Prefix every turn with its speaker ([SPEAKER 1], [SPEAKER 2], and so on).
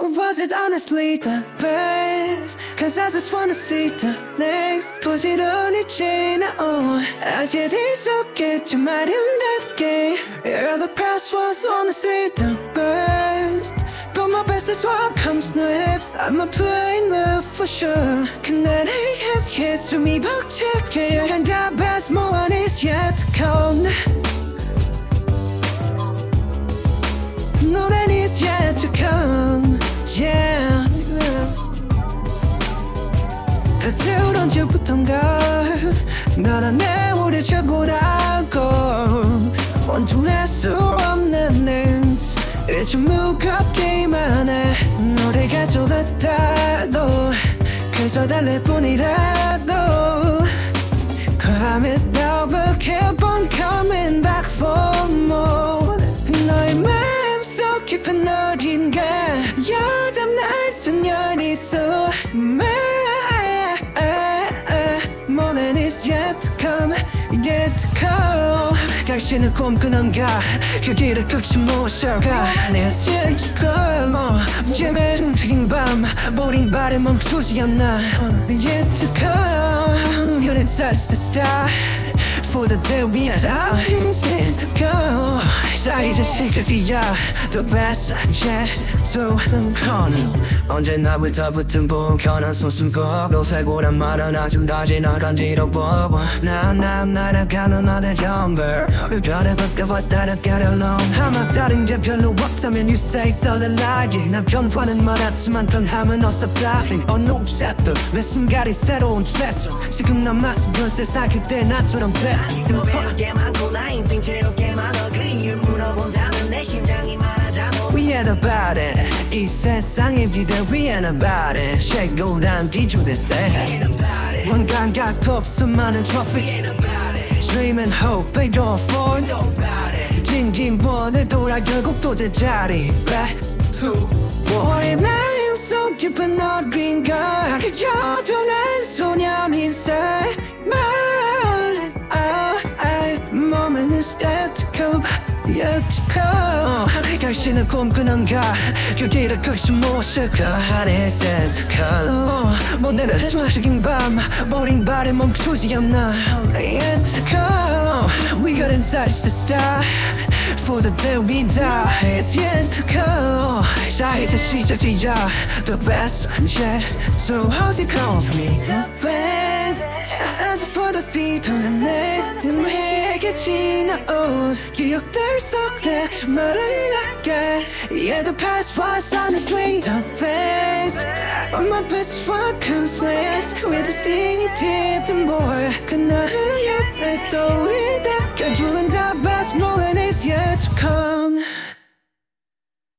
[SPEAKER 1] Or was it honestly the best? Cause I just wanna see the next 부지런히 아직 있었겠지 아름답게 Yeah, the past was honestly the best But my best is what comes next I'm a plain man for sure 그날의 햇빛 숨이 벅차게 And the best moment is yet to come 노래는 is yet to come Yeah 그때 언제부턴가 너랑 내 우리 최고라고 원투할 수 없는 names 이제 무겁기만 해 노래가 좋았다도 그저 달랠 뿐이라도 Promise never keep on coming back for more 너의 마음속 깊은 어딘가 여전 날 소년이 있어 Moment is yet to come, yet to come 당신은 꿈꾸는가 그 길을 끝이 모셔가 내 실직걸 예매 긴 밤 보린 발에 멈추지 않나 Yet to come You're inside the star For the day we are yet to go 자 이제 시작이야 The best yet to come 언제나부터 붙은 불편한 소승곡 살고란 말은 아직 다 지나간지러워 난 날아가는 어느 number 별에 바꿔봤다 get along 아마 다른 게 별로 없다면 you say so the lie 난 변화는 많았지만 변함은 없었다 A new chapter 매 순간이 새로운 treasure 지금 난 마스본 세상 그때 나처럼 best
[SPEAKER 2] 또 배울 게 많고 나 인생 채울 게 많아 그 이유를 물어본다면 내 심장이 말하잖아
[SPEAKER 1] We ain't about it 이 세상의 기대 We ain't about it 최고란 기준의 stay 원감각 복수많은 trophy Dream and hope they don't fall 진긴 원을 돌아 결국 또 제자리 Back to 우리 마음속 깊은 어딘가 여전한 소년이 inside Moment is yet to come, yet to come 당신은 꿈꾸는가 그 길을 끝이 모셔가 It's yet to come 모내는 마지막인 밤 보린 발에 멈추지 않나 Yet to come We got inside the star For the day we die It's yet to come 자 이제 시작이야 The best yet So how's it come for me? The best As for the sea 내 힘에게 지나온 기억들 속에 말을 할게 Yeah the past was honestly the best But my best what comes next With a singing deep and more 그날을 옆에 떠올려